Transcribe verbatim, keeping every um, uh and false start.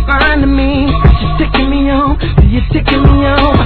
fine to me. You're ticking me on, you're ticking me on.